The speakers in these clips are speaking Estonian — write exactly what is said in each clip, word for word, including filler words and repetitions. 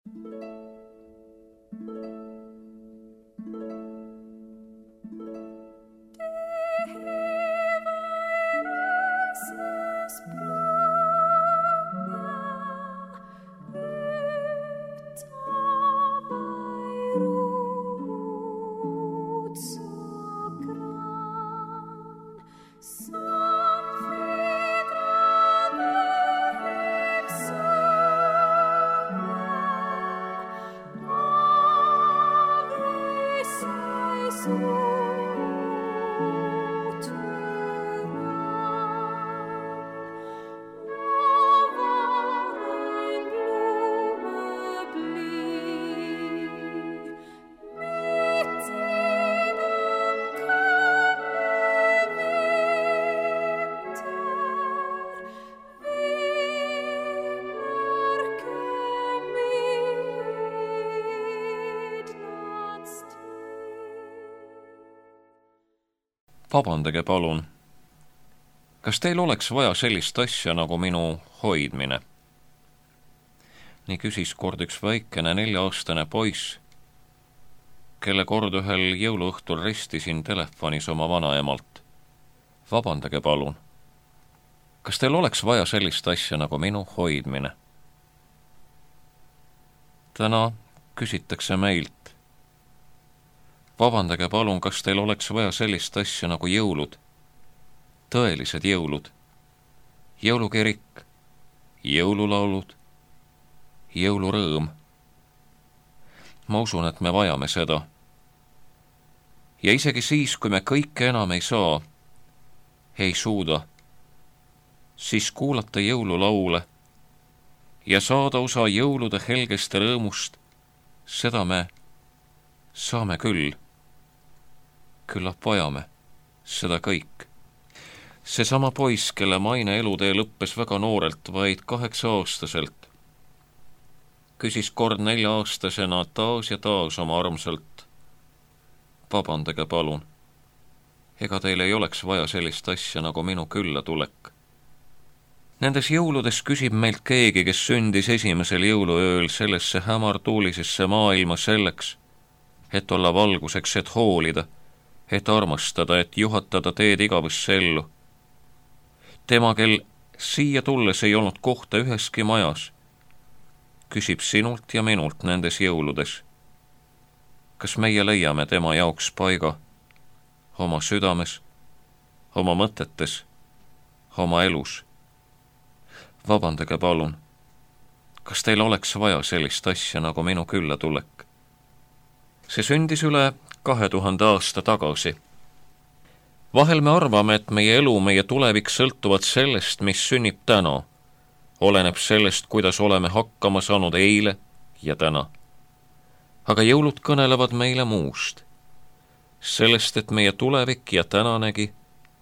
Vabandage palun, kas teil oleks vaja sellist asja nagu minu hoidmine? Nii küsis kord üks väikene nelja-aastane poiss, kelle kord ühel jõuluõhtul ristisin telefonis oma vanaemalt. Vabandage palun, kas teil oleks vaja sellist asja nagu minu hoidmine? Täna küsitakse meilt. Vabandage palun, kas teil oleks vaja sellist asja nagu jõulud, tõelised jõulud, jõulukirik, jõululaulud, jõulurõõm. Ma usun, et me vajame seda. Ja isegi siis, kui me kõike enam ei saa, ei suuda, siis kuulata jõululaule ja saada osa jõulude helgeste rõõmust, seda me saame küll. Küllap vajame seda kõik. Seesama poiss, kelle maine elutee lõppes väga noorelt, vaid kaheksa-aastaselt, küsis kord nelja-aastasena taas ja taas oma armsalt. Vabandage palun, ega teil ei oleks vaja sellist asja nagu minu külla tulek. Nendes jõuludes küsib meilt keegi, kes sündis esimesel jõuluööl sellesse hämartuulisesse maailma selleks, et olla valguseks, et hoolida, et armastada, et juhatada teed igavesse ellu. Tema, kel siia tulles ei olnud kohta üheski majas, küsib sinult ja minult nendes jõuludes. Kas meie leiame tema jaoks paiga oma südames, oma mõtetes, oma elus? Vabandage palun, kas teil oleks vaja sellist asja nagu minu külla tulek? See sündis üle kahe tuhande aasta tagasi. Vahel me arvame, et meie elu, meie tulevik sõltuvad sellest, mis sünnib täna. Oleneb sellest, kuidas oleme hakkama saanud eile ja täna. Aga jõulud kõnelevad meile muust. Sellest, et meie tulevik ja tänanegi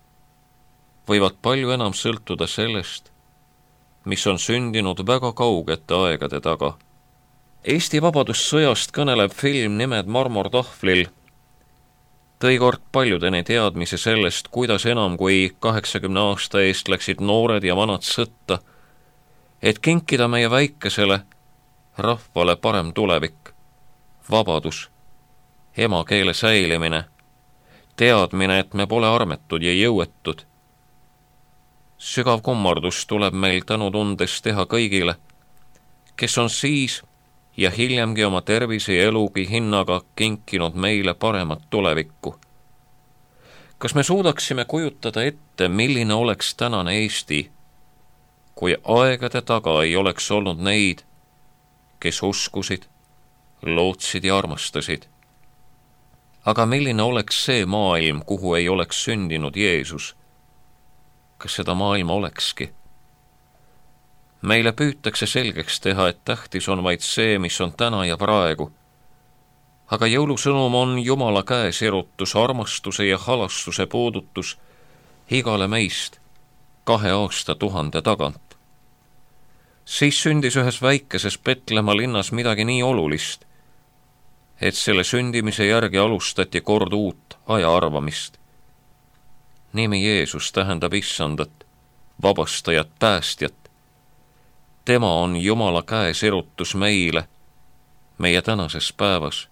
võivad palju enam sõltuda sellest, mis on sündinud väga kaugete aegade taga. Eesti Vabadussõjast kõnelev film nimed Marmortahvlil tõi kord paljudeni teadmise sellest, kuidas enam kui kaheksakümne aasta eest läksid noored ja vanad sõtta, et kinkida meie väikesele rahvale parem tulevik, vabadus, emakeele säilimine, teadmine, et me pole armetud ja jõuetud. Sügav kummardus tuleb meil tänutundes teha kõigile, kes on siis ja hiljemgi oma tervise ja elugi hinnaga kinkinud meile paremat tulevikku. Kas me suudaksime kujutada ette, milline oleks tänane Eesti, kui aegade taga ei oleks olnud neid, kes uskusid, lootsid ja armastasid? Aga milline oleks see maailm, kuhu ei oleks sündinud Jeesus? Kas seda maailma olekski? Meile püütakse selgeks teha, et tähtis on vaid see, mis on täna ja praegu. Aga jõulusõnum on Jumala käesirutus, armastuse ja halastuse puudutus igale meist kahe aasta tuhande tagant. Siis sündis ühes väikeses Petlemma linnas midagi nii olulist, et selle sündimise järgi alustati kord uut aja arvamist. Nimi Jeesus tähendab issandat, vabastajat, päästjat. Tema on Jumala käesirutus meile, meie tänases päevas.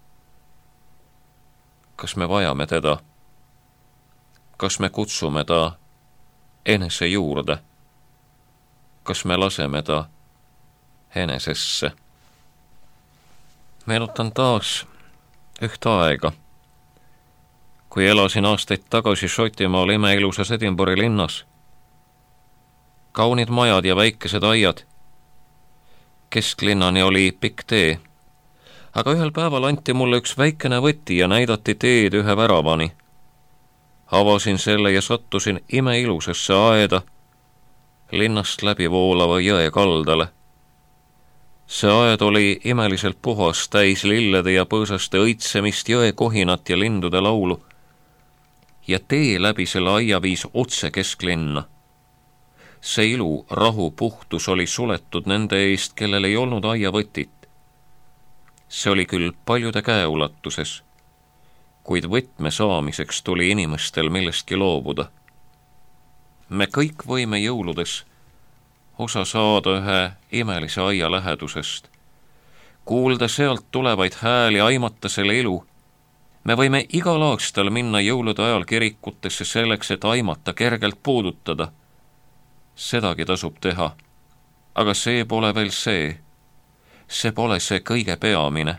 Kas me vajame teda? Kas me kutsume ta enese juurde? Kas me laseme ta enesesse? Meenutan taas üht aega, kui elasin aastaid tagasi Šotimaal imeilusas Edinburghi linnas. Kaunid majad ja väikesed aiad. Kesklinnani oli pikk tee, aga ühel päeval anti mulle üks väikene võti ja näidati teed ühe väravani. Avasin selle ja sattusin imeilusasse aeda linnast läbi voolava jõe kaldale. See aed oli imeliselt puhas, täis lillede ja põõsaste õitsemist, jõe kohinat ja lindude laulu. Ja tee läbi selle aia viis otse kesklinna. See ilu, rahu, puhtus oli suletud nende eest, kellel ei olnud aiavõtit. See oli küll paljude käeulatuses, kuid võtme saamiseks tuli inimestel millestki loobuda. Me kõik võime jõuludes osa saada ühe imelise aia lähedusest, kuulda sealt tulevaid hääli, aimata selle ilu. Me võime igal aastal minna jõulude ajal kirikutesse selleks, et aimata, kergelt puudutada. Sedagi tasub teha, aga see pole veel see. See pole see kõige peamine.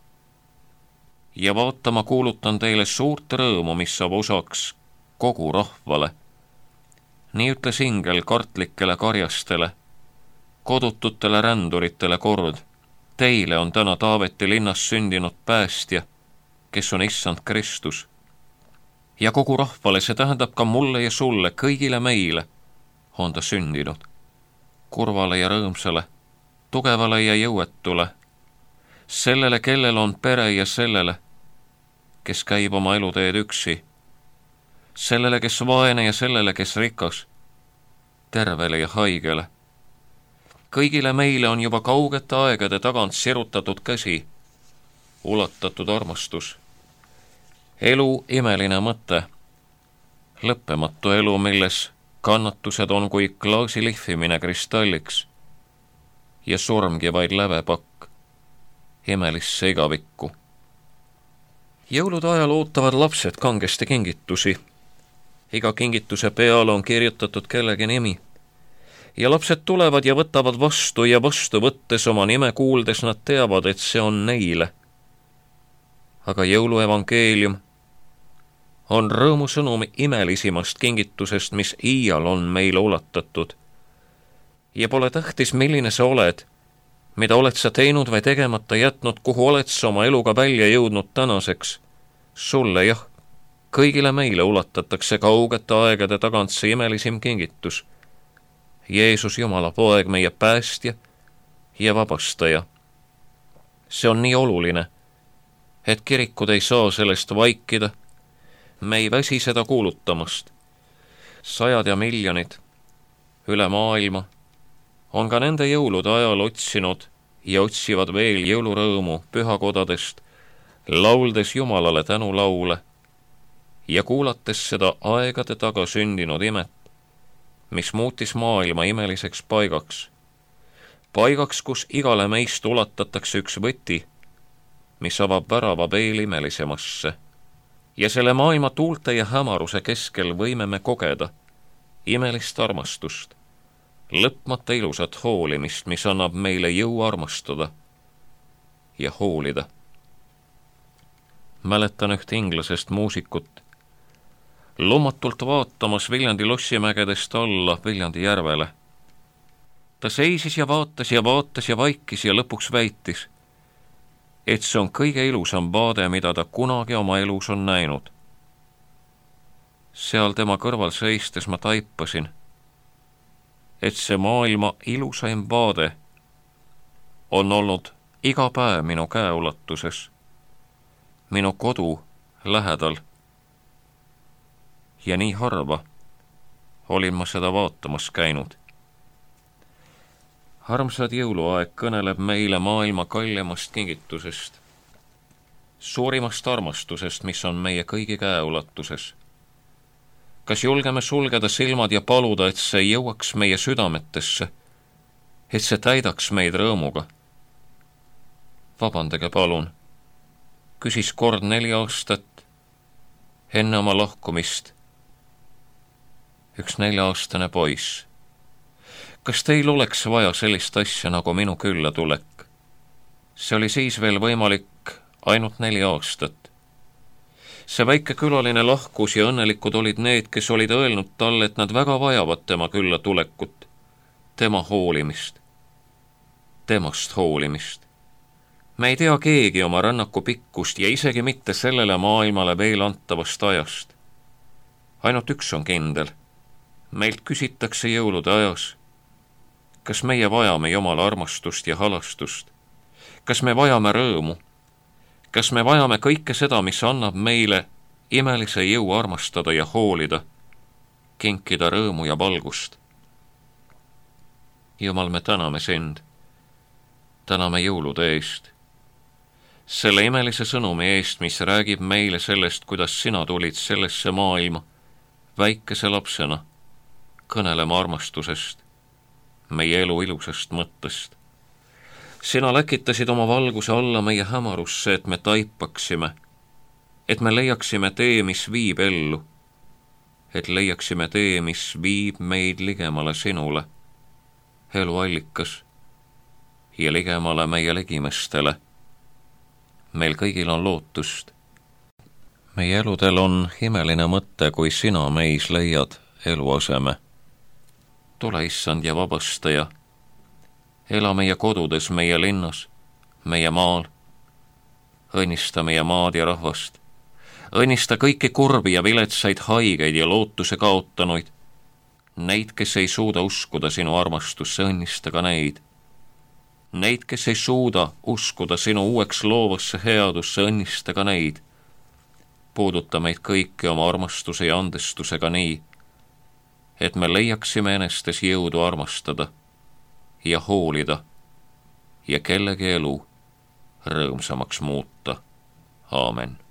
Ja vaatama kuulutan teile suurt rõõmu, mis saab osaks kogu rahvale. Nii ütles ingel kartlikele karjastele, kodututele ränduritele kord. Teile on täna Taaveti linnas sündinud päästja, kes on issand Kristus. Ja kogu rahvale, see tähendab ka mulle ja sulle, kõigile meile, on ta sündinud. Kurvale ja rõõmsale, tugevale ja jõuetule, sellele, kellel on pere ja sellele, kes käib oma eluteed üksi, sellele, kes vaene ja sellele, kes rikas, tervele ja haigele. Kõigile meile on juba kaugete aegade tagant sirutatud käsi, ulatatud armastus. Elu imeline mõte, lõppematu elu, milles kannatused on kui klaasi lihvimine kristalliks ja surmgi vaid lävepakk imelisse igavikku. Jõulude ajal ootavad lapsed kangesti kingitusi. Iga kingituse peal on kirjutatud kellegi nimi. Ja lapsed tulevad ja võtavad vastu ja vastu võttes oma nime kuuldes nad teavad, et see on neile. Aga jõuluevangeelium on rõõmusõnum imelisimast kingitusest, mis iial on meile ulatatud. Ja pole tähtis, milline sa oled, mida oled sa teinud või tegemata jätnud, kuhu oled sa oma eluga välja jõudnud tänaseks. Sulle jah, kõigile meile ulatatakse kaugete aegade tagant see imelisim kingitus. Jeesus Jumala poeg, meie päästja ja vabastaja. See on nii oluline, et kirikud ei saa sellest vaikida. Me ei väsi seda kuulutamast. Sajad ja miljonid üle maailma on ka nende jõulude ajal otsinud ja otsivad veel jõulurõõmu pühakodadest, lauldes Jumalale tänulaule ja kuulates seda aegade taga sündinud imet, mis muutis maailma imeliseks paigaks. Paigaks, kus igale meist ulatatakse üks võti, mis avab värava veel imelisemasse. Ja selle maailma tuulte ja hämaruse keskel võime me kogeda imelist armastust, lõpmata ilusat hoolimist, mis annab meile jõu armastada ja hoolida. Mäletan üht inglasest muusikut, loomatult vaatamas Viljandi lossimägedest alla Viljandi järvele. Ta seisis ja vaatas ja vaatas ja vaikis ja lõpuks väitis, et see on kõige ilusam vaade, mida ta kunagi oma elus on näinud. Seal tema kõrval seistes ma taipasin, et see maailma ilusaim vaade on olnud iga päev minu käeulatuses, minu kodu lähedal. Ja nii harva olin ma seda vaatamas käinud. Armsad jõuluaeg kõneleb meile maailma kallimast kingitusest, suurimast armastusest, mis on meie kõigi käeulatuses. Kas julgeme sulgeda silmad ja paluda, et see jõuaks meie südametesse, et see täidaks meid rõõmuga? vabandage palun, küsis kord neli aastat enne oma lahkumist üks nelja-aastane poiss. Kas teil oleks vaja sellist asja nagu minu külla tulek? See oli siis veel võimalik ainult neli aastat. See väike külaline lahkus ja õnnelikud olid need, kes olid öelnud talle, et nad väga vajavad tema külla tulekut, tema hoolimist, temast hoolimist. Me ei tea keegi oma rännaku pikkust ja isegi mitte sellele maailmale veel antavast ajast. Ainult üks on kindel. Meilt küsitakse jõulude ajas. Kas meie vajame Jumala armastust ja halastust? Kas me vajame rõõmu? Kas me vajame kõike seda, mis annab meile imelise jõu armastada ja hoolida, kinkida rõõmu ja valgust? Jumal, me täname sind. Täname jõulude eest. Selle imelise sõnumi eest, mis räägib meile sellest, kuidas sina tulid sellesse maailma väikese lapsena, kõnelema armastusest, meie elu ilusast mõttest. Sina läkitasid oma valguse alla meie hämarusse, et me taipaksime, et me leiaksime tee, mis viib ellu, et leiaksime tee, mis viib meid ligemale sinule, eluallikas, ja ligemale meie ligimestele. Meil kõigil on lootust. Meie eludel on imeline mõte, kui sina meis leiad eluaseme. Tule, issand ja vabastaja, ela meie kodudes, meie linnas, meie maal. Õnnista meie maad ja rahvast. Õnnista kõiki kurbi ja viletsaid haigeid ja lootuse kaotanuid. Neid, kes ei suuda uskuda sinu armastusse, õnnista ka neid. Neid, kes ei suuda uskuda sinu uueks loovasse headusse, õnnista ka neid. Puuduta meid kõiki oma armastuse ja andestusega nii, et me leiaksime enestes jõudu armastada ja hoolida ja kellegi elu rõõmsamaks muuta. Aamen.